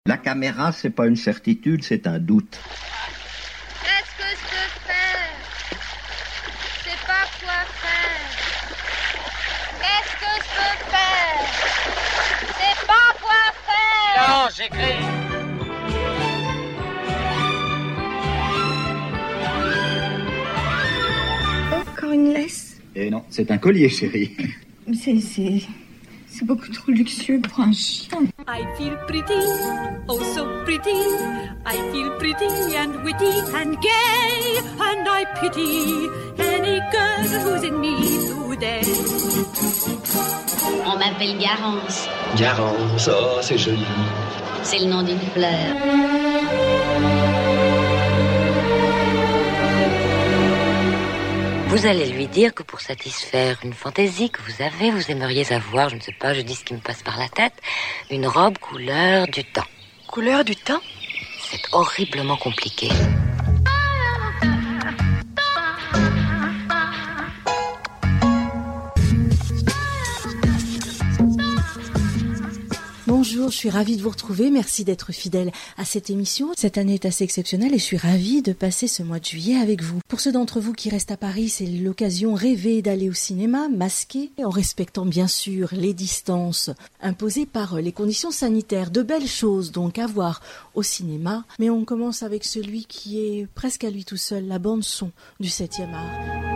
La caméra, c'est pas une certitude, c'est un doute. Qu'est-ce que je peux faire? Je sais pas quoi faire. Qu'est-ce que je peux faire? Je sais pas quoi faire. Non, j'écris. Encore une laisse? Eh non, c'est un collier, chérie. C'est beaucoup trop luxueux pour un chien. I feel pretty, oh so pretty. I feel pretty and witty and gay. And I pity any girl who's in me today. On m'appelle Garance. Garance, oh c'est joli. C'est le nom d'une fleur. Vous allez lui dire que pour satisfaire une fantaisie que vous aimeriez avoir, je ne sais pas, je dis ce qui me passe par la tête, une robe couleur du temps. Couleur du temps? C'est horriblement compliqué. Bonjour, je suis ravie de vous retrouver. Merci d'être fidèle à cette émission. Cette année est assez exceptionnelle et je suis ravie de passer ce mois de juillet avec vous. Pour ceux d'entre vous qui restent à Paris, c'est l'occasion rêvée d'aller au cinéma, masqué, en respectant bien sûr les distances imposées par les conditions sanitaires. De belles choses donc à voir au cinéma. Mais on commence avec celui qui est presque à lui tout seul, la bande-son du 7e art.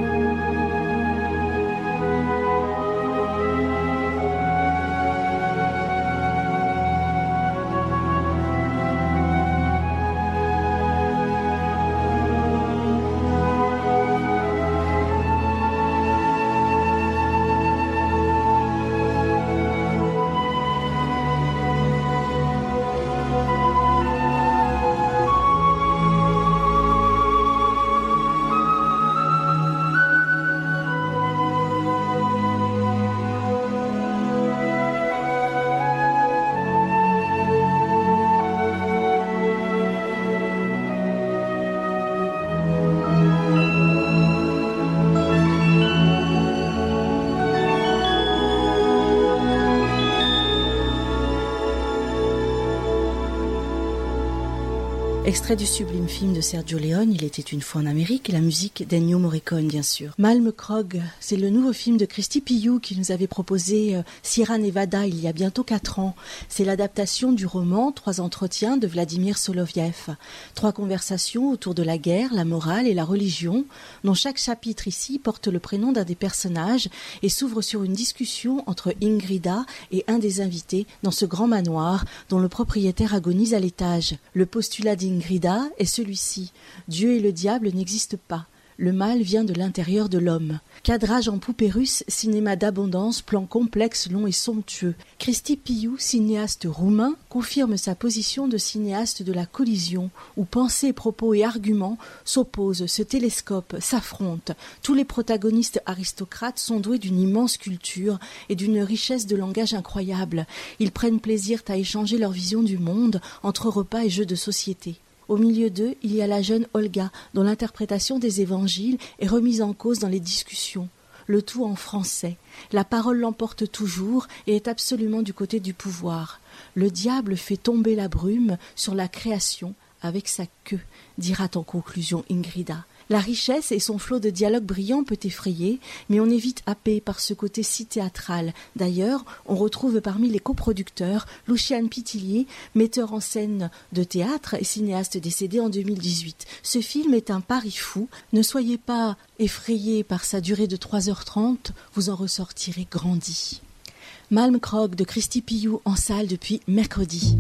Extrait du sublime film de Sergio Leone, Il était une fois en Amérique, et la musique d'Ennio Morricone, bien sûr. Malmkrog, c'est le nouveau film de Christy Piyou qui nous avait proposé Sierra Nevada il y a bientôt 4 ans. C'est l'adaptation du roman 3 entretiens de Vladimir Soloviev. 3 conversations autour de la guerre, la morale et la religion, dont chaque chapitre ici porte le prénom d'un des personnages et s'ouvre sur une discussion entre Ingrida et un des invités dans ce grand manoir dont le propriétaire agonise à l'étage. Le postulat d'Ingrida est celui-ci. Dieu et le diable n'existent pas. Le mal vient de l'intérieur de l'homme. Cadrage en poupée russe, cinéma d'abondance, plan complexe, long et somptueux. Christy Piyou, cinéaste roumain, confirme sa position de cinéaste de la collision, où pensée, propos et arguments s'opposent, se télescopent, s'affrontent. Tous les protagonistes aristocrates sont doués d'une immense culture et d'une richesse de langage incroyable. Ils prennent plaisir à échanger leur vision du monde entre repas et jeux de société. Au milieu d'eux, il y a la jeune Olga, dont l'interprétation des évangiles est remise en cause dans les discussions. Le tout en français. La parole l'emporte toujours et est absolument du côté du pouvoir. Le diable fait tomber la brume sur la création avec sa queue, dira en conclusion Ingrida. La richesse et son flot de dialogue brillant peut effrayer, mais on est vite happé par ce côté si théâtral. D'ailleurs, on retrouve parmi les coproducteurs Luciane Pitillier, metteur en scène de théâtre et cinéaste décédé en 2018. Ce film est un pari fou. Ne soyez pas effrayés par sa durée de 3h30, vous en ressortirez grandi. Malmkrog de Christy Piyou en salle depuis mercredi.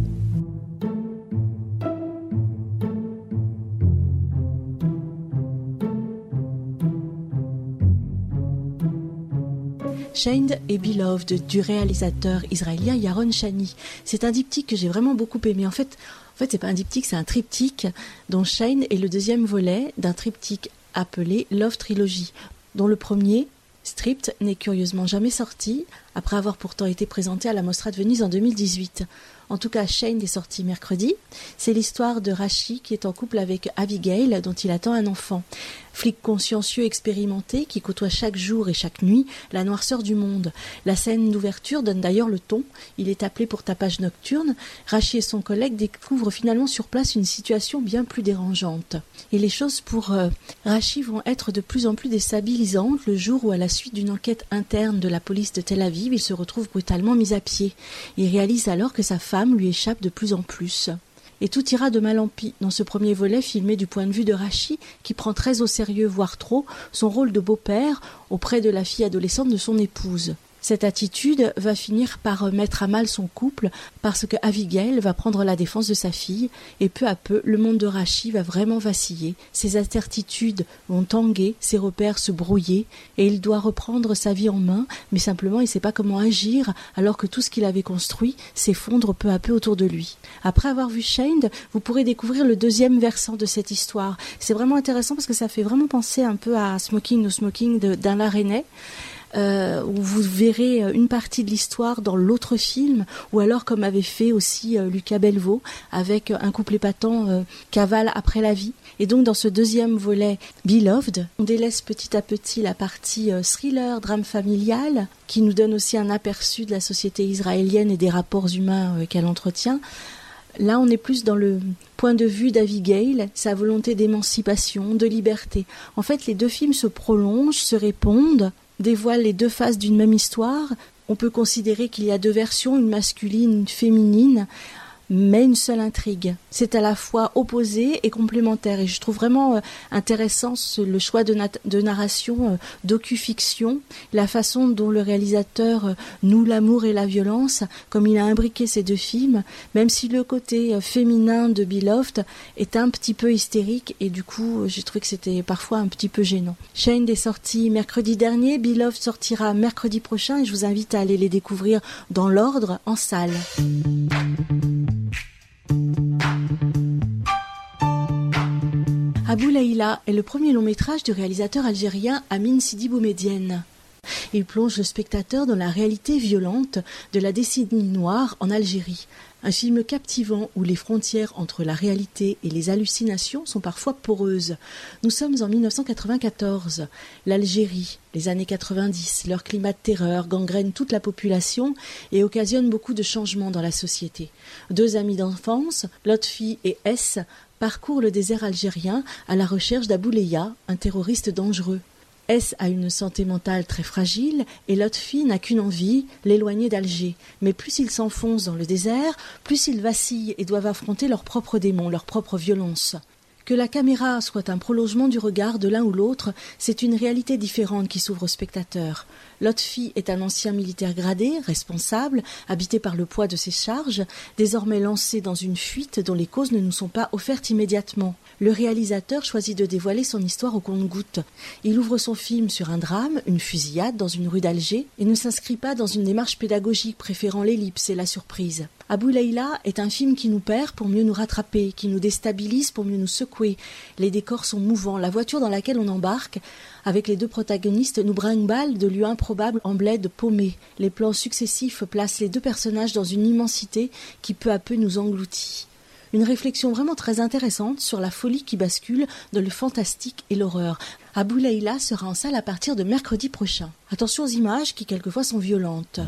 Shamed et Beloved du réalisateur israélien Yaron Shani. C'est un diptyque que j'ai vraiment beaucoup aimé. En fait, c'est pas un diptyque, c'est un triptyque dont Shane est le deuxième volet d'un triptyque appelé Love Trilogy, dont le premier, Stripped, n'est curieusement jamais sorti, après avoir pourtant été présenté à la Mostra de Venise en 2018. En tout cas, Shane est sorti mercredi. C'est l'histoire de Rashi qui est en couple avec Abigail, dont il attend un enfant. flic consciencieux expérimenté qui côtoie chaque jour et chaque nuit la noirceur du monde. La scène d'ouverture donne d'ailleurs le ton. Il est appelé pour tapage nocturne. Rachi et son collègue découvrent finalement sur place une situation bien plus dérangeante. Et les choses pour Rachi vont être de plus en plus déstabilisantes le jour où, à la suite d'une enquête interne de la police de Tel Aviv, il se retrouve brutalement mis à pied. Il réalise alors que sa femme lui échappe de plus en plus. Et tout ira de mal en pis dans ce premier volet filmé du point de vue de Rachi, qui prend très au sérieux, voire trop, son rôle de beau-père auprès de la fille adolescente de son épouse. Cette attitude va finir par mettre à mal son couple parce que Abigail va prendre la défense de sa fille et peu à peu le monde de Rachi va vraiment vaciller, ses incertitudes vont tanguer, ses repères se brouiller et il doit reprendre sa vie en main, mais simplement il ne sait pas comment agir alors que tout ce qu'il avait construit s'effondre peu à peu autour de lui. Après avoir vu Shamed, vous pourrez découvrir le deuxième versant de cette histoire. C'est vraiment intéressant parce que ça fait vraiment penser un peu à Smoking No Smoking d'Alain Resnais. Où vous verrez une partie de l'histoire dans l'autre film, ou alors comme avait fait aussi Lucas Belvaux avec Un couple épatant cavale après la vie. Et donc dans ce deuxième volet Beloved, on délaisse petit à petit la partie thriller, drame familial, qui nous donne aussi un aperçu de la société israélienne et des rapports humains qu'elle entretient. Là, on est plus dans le point de vue d'Abigail, sa volonté d'émancipation, de liberté. En fait, les deux films se prolongent, se répondent, dévoile les deux faces d'une même histoire. On peut considérer qu'il y a deux versions, une masculine, une féminine, mais une seule intrigue. C'est à la fois opposé et complémentaire. Et je trouve vraiment intéressant le choix de narration docu-fiction, la façon dont le réalisateur noue l'amour et la violence, comme il a imbriqué ces deux films, même si le côté féminin de Beloved est un petit peu hystérique et du coup j'ai trouvé que c'était parfois un petit peu gênant. Shamed est sorti mercredi dernier, Beloved sortira mercredi prochain et je vous invite à aller les découvrir dans l'ordre en salle. Abou Laïla est le premier long métrage du réalisateur algérien Amin Sidi Boumedienne. Il plonge le spectateur dans la réalité violente de la décennie noire en Algérie. Un film captivant où les frontières entre la réalité et les hallucinations sont parfois poreuses. Nous sommes en 1994. L'Algérie, les années 90, leur climat de terreur gangrène toute la population et occasionne beaucoup de changements dans la société. Deux amis d'enfance, Lotfi et S, parcourent le désert algérien à la recherche d'Abou Leïla, un terroriste dangereux. S a une santé mentale très fragile et Lotfi n'a qu'une envie, l'éloigner d'Alger. Mais plus ils s'enfoncent dans le désert, plus ils vacillent et doivent affronter leurs propres démons, leur propre violence. Que la caméra soit un prolongement du regard de l'un ou l'autre, c'est une réalité différente qui s'ouvre au spectateur. Lotfi est un ancien militaire gradé, responsable, habité par le poids de ses charges, désormais lancé dans une fuite dont les causes ne nous sont pas offertes immédiatement. Le réalisateur choisit de dévoiler son histoire au compte-gouttes. Il ouvre son film sur un drame, une fusillade dans une rue d'Alger, et ne s'inscrit pas dans une démarche pédagogique préférant l'ellipse et la surprise. Abou Laïla est un film qui nous perd pour mieux nous rattraper, qui nous déstabilise pour mieux nous secouer. Les décors sont mouvants, la voiture dans laquelle on embarque, avec les deux protagonistes, nous brinque-balle de lieux improbables en bled paumé. Les plans successifs placent les deux personnages dans une immensité qui peu à peu nous engloutit. Une réflexion vraiment très intéressante sur la folie qui bascule dans le fantastique et l'horreur. Abou Laïla sera en salle à partir de mercredi prochain. Attention aux images qui quelquefois sont violentes.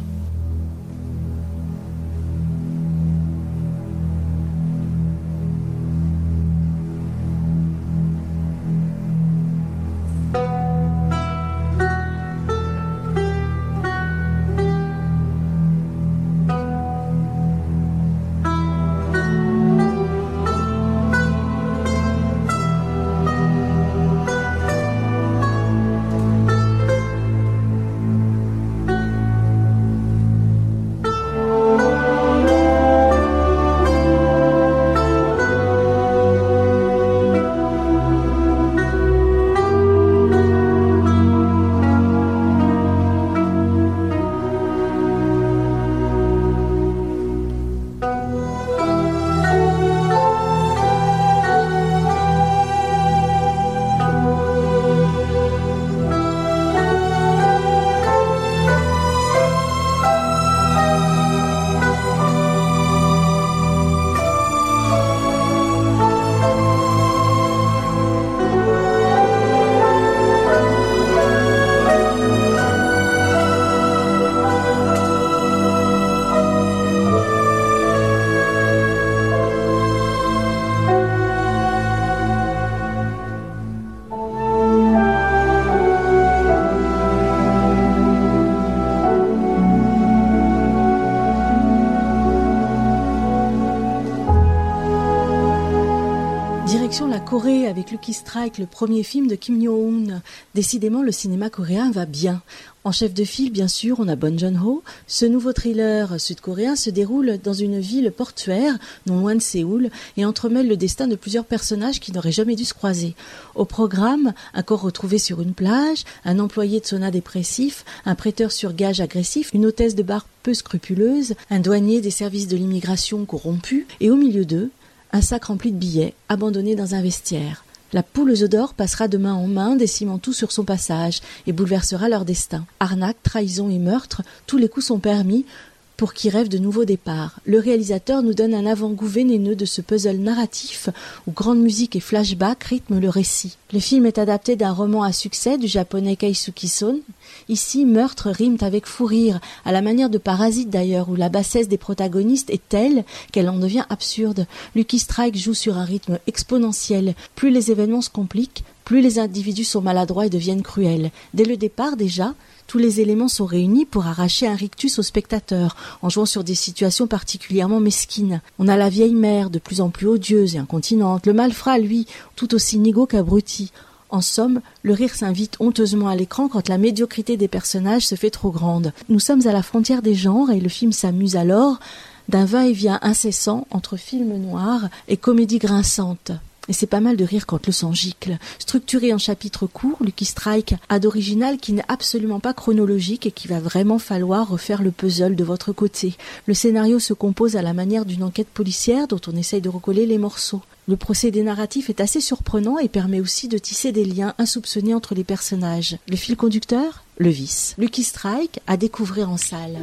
Direction la Corée avec Lucky Strike, le premier film de Kim Yo-hoon. Décidément, le cinéma coréen va bien. En chef de file, bien sûr, on a Bong Joon-ho. Ce nouveau thriller sud-coréen se déroule dans une ville portuaire, non loin de Séoul, et entremêle le destin de plusieurs personnages qui n'auraient jamais dû se croiser. Au programme, un corps retrouvé sur une plage, un employé de sauna dépressif, un prêteur sur gage agressif, une hôtesse de bar peu scrupuleuse, un douanier des services de l'immigration corrompu, et au milieu d'eux, un sac rempli de billets, abandonné dans un vestiaire. La poule aux œufs d'or passera de main en main, décimant tout sur son passage, et bouleversera leur destin. Arnaque, trahison et meurtre, tous les coups sont permis pour qui rêve de nouveaux départs. Le réalisateur nous donne un avant-goût vénéneux de ce puzzle narratif où grande musique et flashback rythment le récit. Le film est adapté d'un roman à succès du japonais Keisuke Son. Ici, meurtre rime avec fou rire, à la manière de Parasite d'ailleurs, où la bassesse des protagonistes est telle qu'elle en devient absurde. Lucky Strike joue sur un rythme exponentiel. Plus les événements se compliquent, plus les individus sont maladroits et deviennent cruels. Dès le départ déjà, tous les éléments sont réunis pour arracher un rictus au spectateur, en jouant sur des situations particulièrement mesquines. On a la vieille mère, de plus en plus odieuse et incontinente, le malfrat, lui, tout aussi nigaud qu'abruti. En somme, le rire s'invite honteusement à l'écran quand la médiocrité des personnages se fait trop grande. Nous sommes à la frontière des genres et le film s'amuse alors d'un va-et-vient incessant entre film noir et comédie grinçante. Et c'est pas mal de rire quand le sang gicle. Structuré en chapitres courts, Lucky Strike a d'original qui n'est absolument pas chronologique et qu'il va vraiment falloir refaire le puzzle de votre côté. Le scénario se compose à la manière d'une enquête policière dont on essaye de recoller les morceaux. Le procédé narratif est assez surprenant et permet aussi de tisser des liens insoupçonnés entre les personnages. Le fil conducteur ? Le vice. Lucky Strike à découvrir en salle.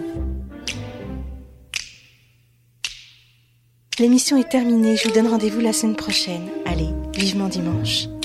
L'émission est terminée, je vous donne rendez-vous la semaine prochaine. Allez, vivement dimanche.